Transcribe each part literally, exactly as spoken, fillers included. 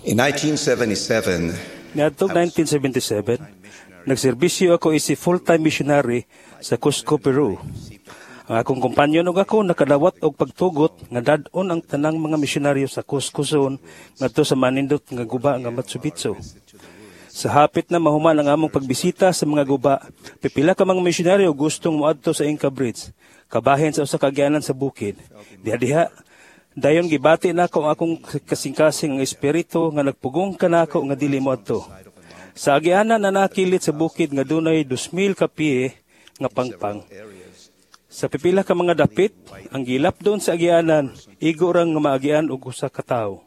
In nineteen seventy-seven, Niadtong nineteen seventy-seven, nagserbisyo ako isi full-time missionary sa Cusco, Peru. Ang akong kompanyon ug ako nakadawat og pagtugot nga dad-on ang tanang mga misyonaryo sa Cusco zone ngadto sa manindot nga guba nga Matsubitsu. Sa hapit na mahuman ang among pagbisita sa mga guba, pipila ka mga misyonaryo gustong moadto sa Inca Bridge, kabahin sa usa ka agyanan sa bukid. Diha-diha dayon gibati nako ang akong kasing-kasing nga espiritu nga nagpugong kanako nga dili moadto. Sa agyanan na nakilit sa bukid nga dunay two thousand ka piye nga pangpang. Sa pipila ka mga dapit, ang gilap doon sa agyanan, igo rang nga maagyan og usa ka tawo.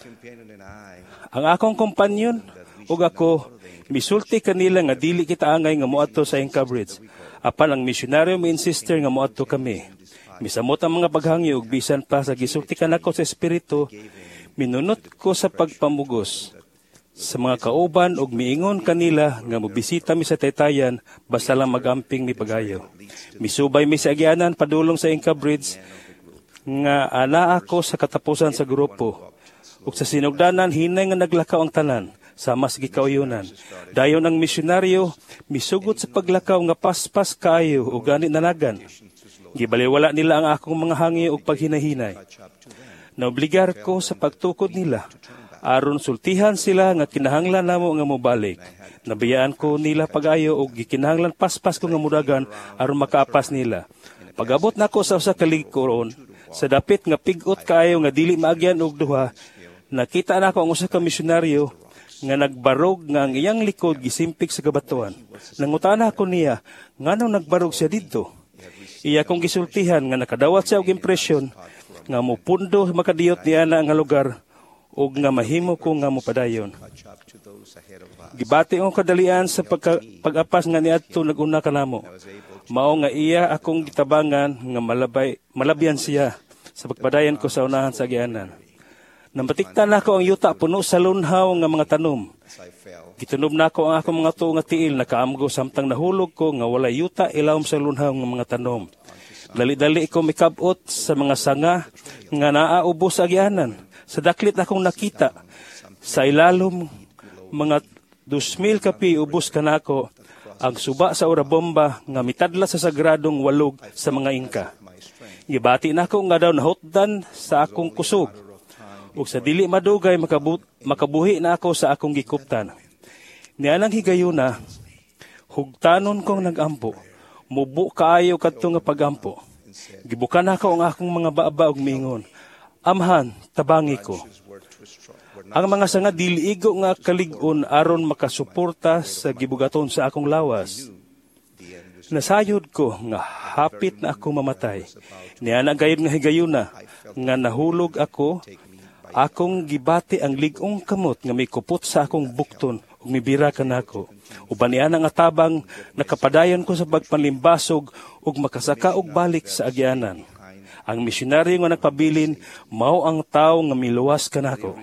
Ang akong kompanyon ug ako misulti kanila nga dili kita angay nga moadto sa Inca Bridge. Apan ang misyonaryo mi insister nga moadto kami. Misamot ang mga paghangyo ug bisan pa sa gisulti kanako sa espiritu, minunot ko sa pagpamugos sa mga kauban ug miingon kanila nga mobisita mi sa Taytayan basta lang magamping mi pagayo. Misubay mi sa agyanan padulong sa Inca Bridge nga ana ako sa katapusan sa grupo. Ug sa sinugdanan hinay nga naglakaw ang tanan sama sa gikauyonan. Dayon ang misyonaryo misugot sa paglakaw nga paspas kaayo ug gani nanagan. Gibaliwala nila ang akong mga hangyo ug paghinahinay. Naobligar ko sa pagtukod nila aron sultihan sila nga kinahanglan namo nga mobalik. Nabiyaan ko nila pag-ayo og gikinahanglan paspas ko nga mudagan aron makaapas nila. Pag-abot nako sa usa ka lingkuron, sa dapit nga pig-ot kaayo nga dili maagyan og duha, nakita nako ang usa ka misyonaryo nga nagbarog nga ang iyang likod gisimpik sa kabatuan. Nangutana ko niya, nganong nagbarog siya didto? Iya kong gisultihan nga nakadawat siya og impresyon nga mopundo makadiyot niya na nga lugar ug nga mahimo ko nga mopadayon. Gibati ang kadalian sa pagka, pag-apas nga niadto naguna kanamo. Mao nga iya akong gitabangan nga malabay malabyan siya sa pagpadayon ko sa unahan sa agyanan. Nambatiktan nako ang yuta puno sa lunhaw nga mga tanom. Gitunob nako ang akong mga tuo nga tiil nakaamgo samtang nahulog ko nga walay yuta ilawom sa lunhaw nga mga tanom. Dali-dali ko mikabot sa mga sanga nga naaubos sa agyanan. Sa daklit akong nakita sa ilalom mga two thousand ka pi ubos kanako ang suba sa orabomba nga mitadla sa sagradong walog sa mga Inca. Gibati nako nga daw nahutdan sa akong kusog ug sa dili madugay makabut, makabuhi na ako sa akong gikuptan. Nianang higayuna hugtanon kong nagampo mubo kaayo kadto nga pagampo. Gibukan nako ang akong mga baaba ug miingon, Amhan, tabangi ko. Ang mga sanga diliigo nga kalig-on aron makasuporta sa gibugaton sa akong lawas. Nasayod ko nga hapit na ako mamatay. Niya na gayud nga higayuna nga nahulog ako, akong gibati ang ligong kamot nga may kupot sa akong bukton ug mibira kanako. Uban niya nga tabang nakapadayon ko sa pagpanlimbasog ug makasaka og balik sa agyanan. Ang misyonaryo nga nagpabilin, mao ang tao nga miluwas kanako.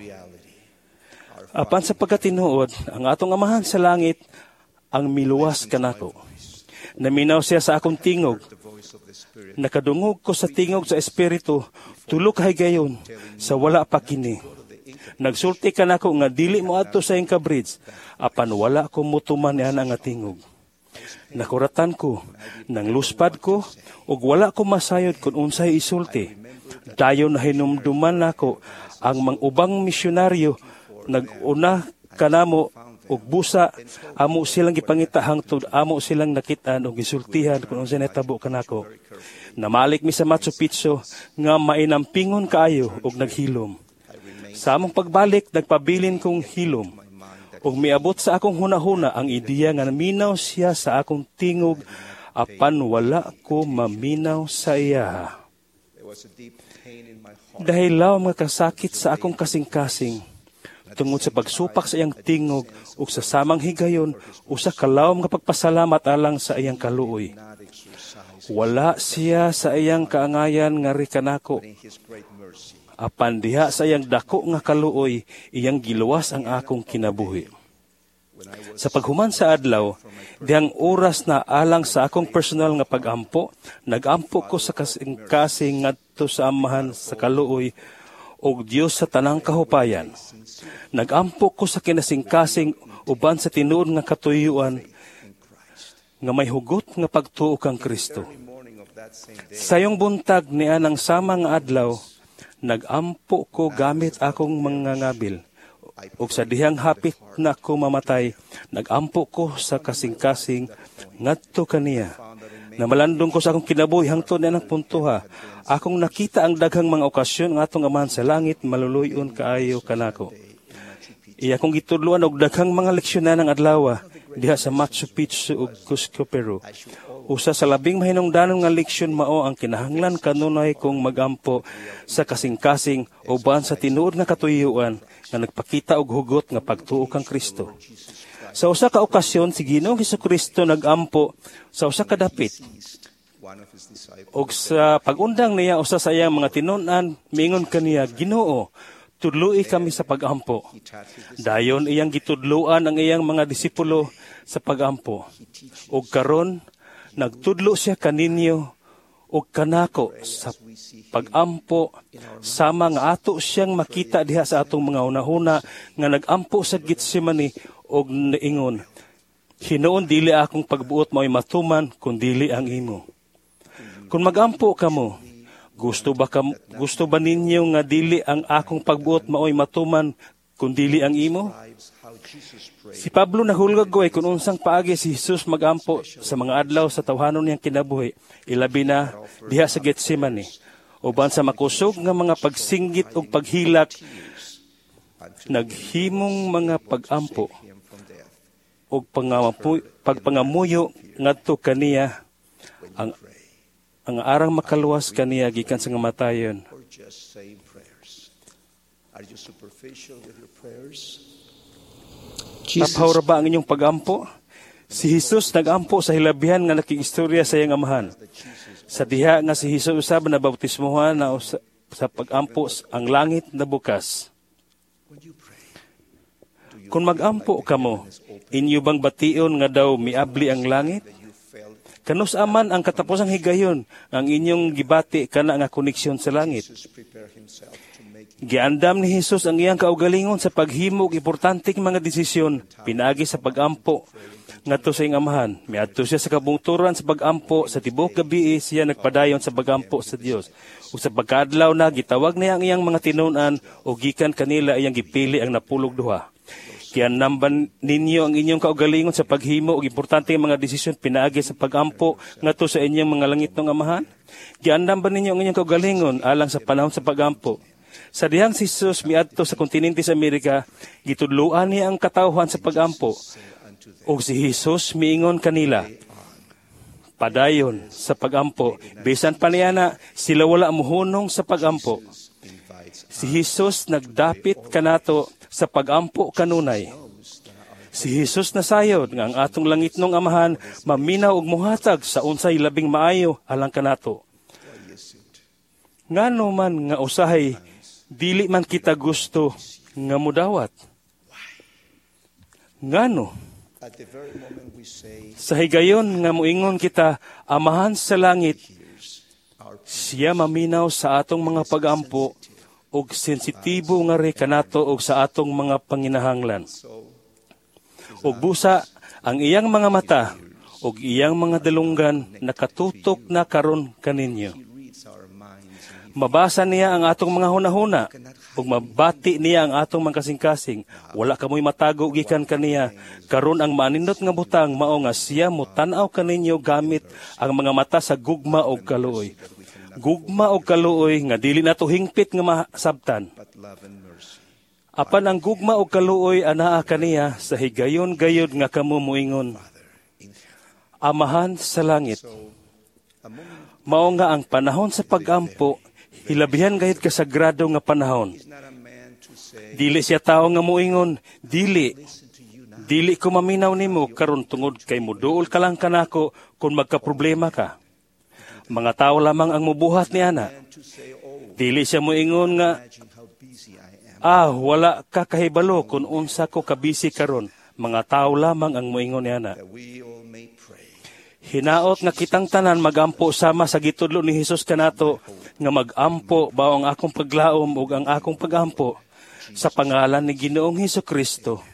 Apan sa pagkatinuod, ang atong amahan sa langit, ang miluwas kanako. Naminaw siya sa akong tingog. Nakadungog ko sa tingog sa espiritu, tulok higayon, sa wala pa kini. Nagsulti kanako nga dili mo adto sa Inca Bridge, apan wala ko mutuman niya nga tingog. Nakuratan ko, nang luspad ko, ug wala ko masayod kung unsay isulti. Dayon na hinumduman nako ang mga ubang misyonaryo, nag-una kanamo ug busa, amo silang gipangita hangtod, amo silang nakitaan ug gisultihan kung unsay natabo kanako. Namalik mi sa Machu Picchu nga mainampingon kaayo ug naghilom. Sa among pagbalik, nagpabilin kong hilom. Ug miabot sa akong hunahuna ang ideya nga naminaw siya sa akong tingog, apan wala ko maminaw sa iya. Dahil law mga kasakit sa akong kasing-kasing, tungod sa pagsupak sa iyang tingog ug sa samang higayon, usa ka lawom nga pagpasalamat alang sa iyang kaluoy. Wala siya sa iyang kaangayan nga rikanako. Apan diha sa iyang dako nga kaluoy, iyang giluwas ang akong kinabuhi. Sa paghuman sa adlaw, dihang oras na alang sa akong personal nga pag-ampo, nag-ampo ko sa kasing-kasing ngadto sa amahan sa kaluoy og Dios sa tanang kahupayan. Nagampo ko sa kinasingkasing uban sa tinuod nga katuyuan nga may hugot nga pagtuo kang Kristo. Sayong buntag niya ng sama nga adlaw, nagampo ko gamit akong mga ngabil. O sa dihang hapit na ako mamatay, nagampo ko sa kasing-kasing ngadto kaniya. Namalandong ko sa akong kinabuhi hangtod na ng puntuha. Akong nakita ang daghang mga okasyon ng atong Amahan sa langit, maluluyon kaayo kanako. Iya kong gitudluan og daghang mga leksyon na ng adlaw diha sa Machu Picchu ug Cusco, Peru. Usa sa labing mahinungdanon nga leksyon mao ang kinahanglan kanunay kong magampo sa kasing-kasing uban sa tinuod nga katuyuan nga nagpakita og hugot nga pagtuo kang Kristo. Sa usa ka okasyon si Ginoong Hesukristo nagampo sa usa ka dapit. Og sa pag-undang niya usa sa iyang mga tinun-an, miingon kaniya, Ginoo, tudloi kami sa pagampo. Dayon iyang gitudloan ang iyang mga disipulo sa pagampo. Og karon nagtudlo siya kaninyo og kanako sa pagampo sama nga ato siyang makita diha sa atong mga hunahuna nga nagampo sa Getsemani og naingon, Hinoon dili akong pagbuot mao'y matuman kundi ang imo. Kung magampo kamo, gusto ba kam, gusto ba ninyo nga dili ang akong pagbuot mao'y matuman kundi ang imo? Si Pablo nahulgag ko ay kung unsang paagi si Jesus magampo sa mga adlaw sa tawhanon niyang kinabuhi, ilabi na diha sa Getsemani. Uban sa makusog nga mga pagsinggit o paghilak, naghimong mga pagampo o pagpangamuyo ngadto kaniya ang ang arang makaluwas kaniya gikan sa ngamatayon. Taphaw ra ba ang inyong pagampo? Si Jesus nagampo sa hilabihan nga nakiistorya sa iyang amahan. Sa diha nga si Jesus usab na bautismohan na usa, sa pagampo ang langit na bukas. Kung magampo kamo, inyo bang bation nga daw miabli ang langit? Kanus aman ang katapusang higayon ang inyong gibati kana nga koneksyon sa langit. Giandam ni Jesus ang iyang kaugalingon sa paghimo og importanteng mga desisyon pinaagi sa pagampo ngadto sa iyang amahan. Miadto siya sa kabungturan sa pagampo, sa tibuok gabi siya nagpadayon sa pagampo sa Dios. Ug sa pagkaadlaw na gitawag niya ang iyang mga tinun-an o gikan kanila iyang gipili ang napulog duha. Giandam ninyo ang inyong kaugalingon sa paghimo og importanteng mga desisyon pinaagi sa pagampo ngadto sa inyong mga langitong amahan? Giandam ba ninyo ang inyong kaugalingon alang sa panahon sa pagampo? Sa dihang si Jesus miadto sa kontinente sa Amerika, gitudloan niya ang katawhan sa pagampo. O si Jesus miingon kanila, padayon sa pagampo, bisan pa niya na sila wala muhunong sa pagampo. Si Jesus nagdapit kanato sa pagampo kanunay. Si Jesus nasayod nga ang atong langitnong amahan maminaw og muhatag sa unsay labing maayo alang kanato. Ngano man nga usahay dili man kita gusto nga mudawat. Ngano? Sa higayon nga muingon kita, Amahan sa langit, siya maminaw sa atong mga pagampo og sensitibo nga re kanato og sa atong mga panginahanglan. Og busa ang iyang mga mata og iyang mga dalunggan nakatutok na karon kaninyo. Mabasa niya ang atong mga hunahuna ug mabati niya ang atong mga kasing-kasing. Wala kamoy matago gikan kaniya. Karon ang manindot nga butang mao nga siya mutanaw kaninyo gamit ang mga mata sa gugma og kaluoy. Gugma og kaluoy nga dili nato hingpit nga masabtan. Apan ang gugma og kaluoy anaa kaniya sa higayon gayud nga kamo moingon, Amahan sa langit. Mao nga ang panahon sa pagampo hilabihan gayud kasagrado nga panahon. Dili siya tao nga moingon, dili. Dili ko maminaw nimo karon tungod kay muduol ka lang kanako kung magka-problema ka. Mga tao lamang ang mubuhat ni ana. Dili siya moingon nga, ah, wala ka kahibalo kung unsa ko kabisi karon. Mga tao lamang ang moingon ni ana. Hinaot nga kitang tanan magampo sama sa gitudlo ni Hesus kanato nga magampo bao ang akong paglaom ug ang akong pagampo sa pangalan ni Ginoong Hesukristo.